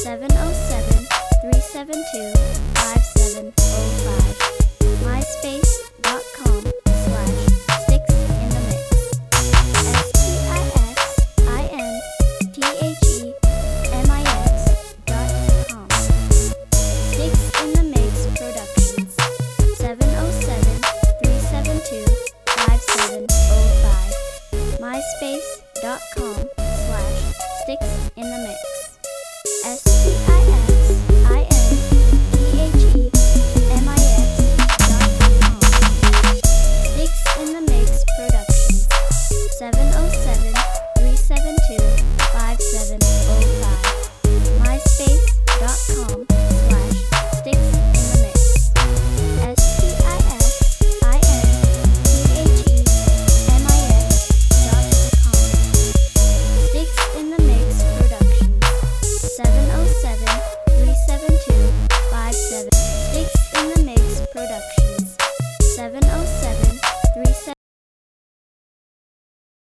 707-372-5705. MySpace.com/SticksInTheMix. SticksInTheMix.com. Sticks in the Mix Productions. 707-372-5705. MySpace.com/SticksInTheMix. SticksInTheMix.com. Sticks in the Mix Productions. 707-372-5705. MySpace.com/SticksInTheMix. SticksInTheMix.com. Sticks in the Mix Productions. 707-372-57. Sticks in the Mix Productions. 707